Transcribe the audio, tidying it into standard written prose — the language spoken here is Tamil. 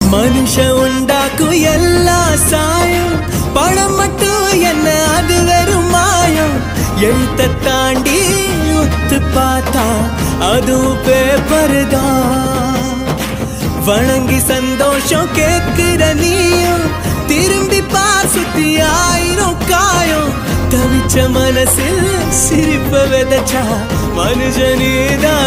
மனுஷ உண்டாக்கும் எல்லா சாயம் பணம் மட்டும் என்ன அது வெறும் மாயம் எழுத்த தாண்டி உத்து பார்த்தா அதுவும் பேப்பர் தான் வணங்கி சந்தோஷம் கேட்கிற நீயும் திரும்பி பார் சுத்தி ஆயிரம் காயம் தவிச்ச மனசில் சிரிப்ப விதைச்சா மனுஷனேதான்